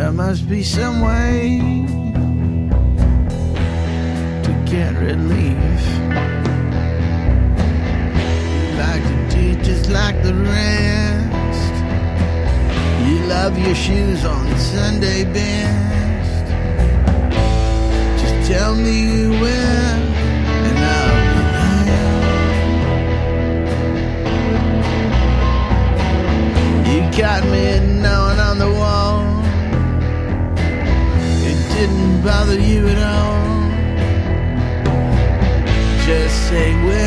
There must be some way to get relief. You like to do just like the rest. You love your shoes on Sunday best. Just tell me where and I'll be there. You got me gnawing on the wall. It didn't bother you at all. Just say where